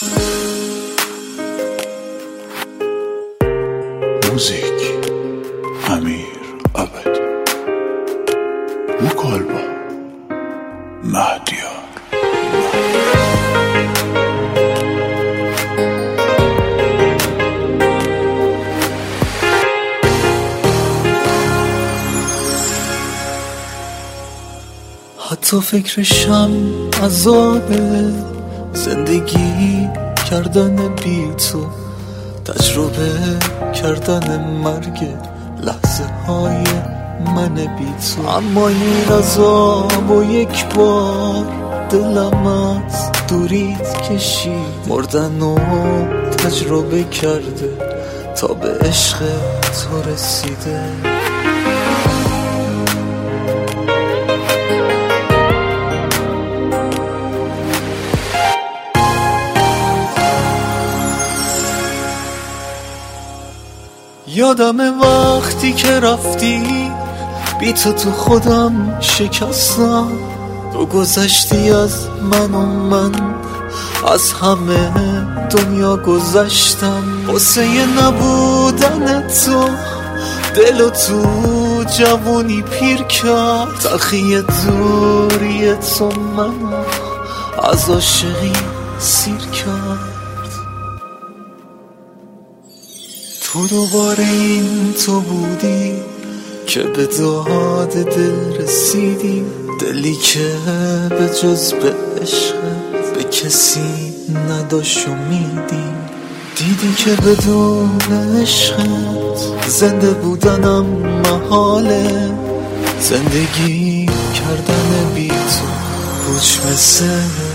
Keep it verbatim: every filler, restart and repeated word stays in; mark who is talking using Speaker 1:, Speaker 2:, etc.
Speaker 1: موزیک امیر عبدی، مکالمه مهدیار.
Speaker 2: حتی فکرشم عذابه، زندگی کردن بی تو، تجربه کردن مرگ لحظه های من بی تو. اما این عذاب و یک بار دلم از دوریت کشید، مردن و تجربه کرده تا به عشق تو رسیده. یادم وقتی که رفتی، بی تو تو خودم شکستم. تو گذشتی از من و من از همه دنیا گذشتم. واسه نبودن تو دل و تو جوونی پیر کرد. تلخی دوری تو منو از عاشقی سیر کرد. تو دوباره این تو بودی که به داد دل رسیدی، دلی که به جز به عشق به کسی نداشت امیدی. دیدی که بدون عشقت زنده بودنم محاله، زندگی کردن بی تو پوچ مثل